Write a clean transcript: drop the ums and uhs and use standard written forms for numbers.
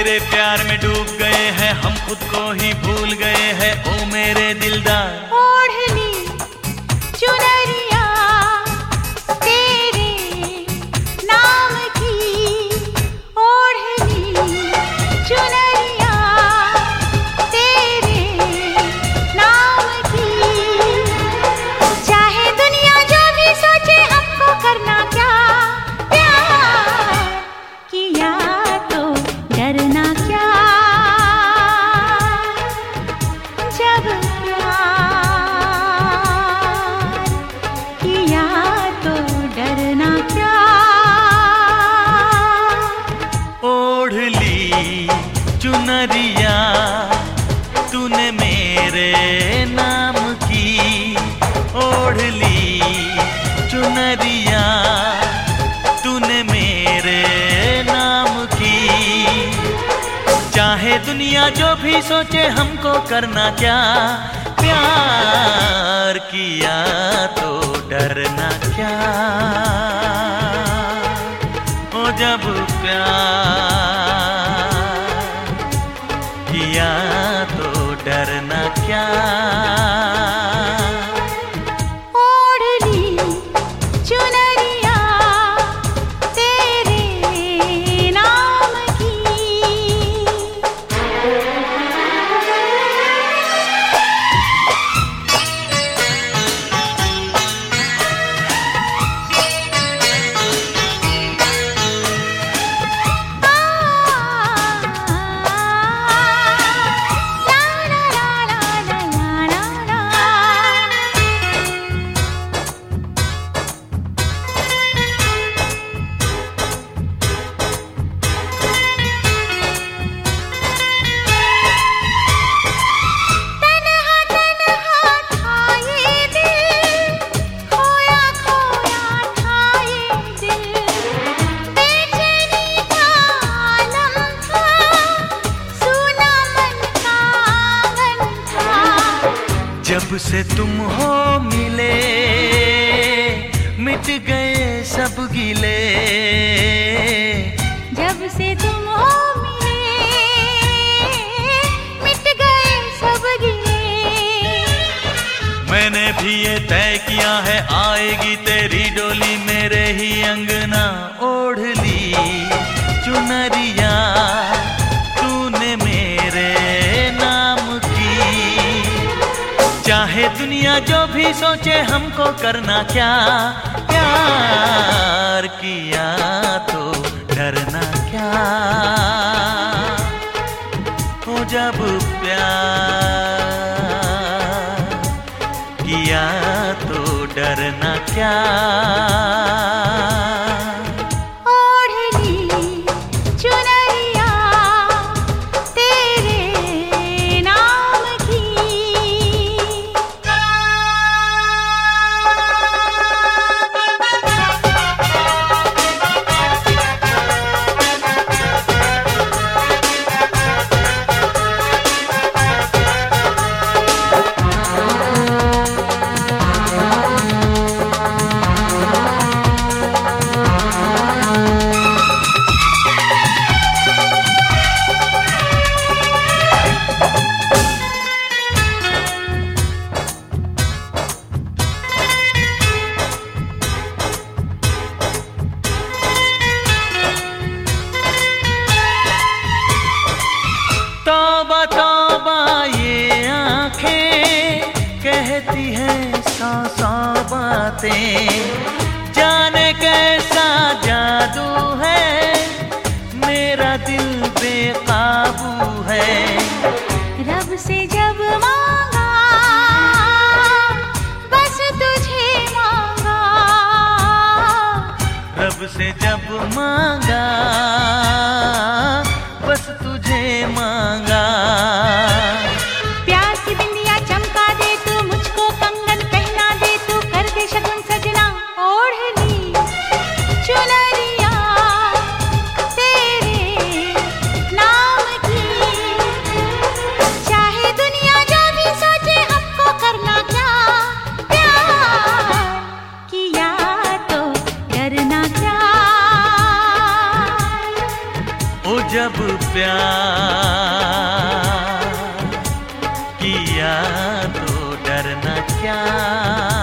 तेरे प्यार में डूब गए हैं, हम खुद को ही भूल गए हैं। ओ मेरे दिलदार, ओढ़नी चुनरिया तेरे नाम की, ओढ़नी चुनरिया तेरे नाम की। चाहे दुनिया जो भी सोचे हमको करना क्या, प्यार किया तो डरना क्या। जब प्यार किया तो डरना क्या। ओढ़ ली चुनरिया तूने मेरे नाम की, ओढ़ ली चुनरिया तूने मेरे नाम की। चाहे दुनिया जो भी सोचे हमको करना क्या, प्यार किया तो डरना क्या। ओ जब प्यार किया तो डरना क्या। ओढ़ ली चुनरिया तेरे नाम की। जब से तुम हो मिले मिट गए सब गिले। जब से तुम हो मिले मिट गए सब गिले। मैंने भी ये तय किया है आएगी तेरी डोली मेरे ही अंगना। ओढ़ ली चुनरिया तूने मेरे नाम की। चाहे दुनिया जो भी सोचे हमको करना क्या, प्यार किया तो डरना क्या। ओ जब प्यार किया तो डरना क्या। ओढ़ ली चुनरिया तेरे नाम की। तौबा तौबा ये आंखें कहती हैं सौ सौ बातें। जाने कैसा जादू है मेरा दिल बेकाबू है। रब से जब मांगा बस तुझे मांगा। रब से जब मांगा बस तुझे मांगा। प्यार की बिंदिया चमका दे तू मुझको, कंगन पहना दे तू, कर दे शगुन सजना। ओढ़ ली चुनरिया तेरे नाम की। चाहे दुनिया जो भी सोचे हमको करना क्या, प्यार किया तो डरना क्या। ओ जब प्यार किया तो डरना क्या।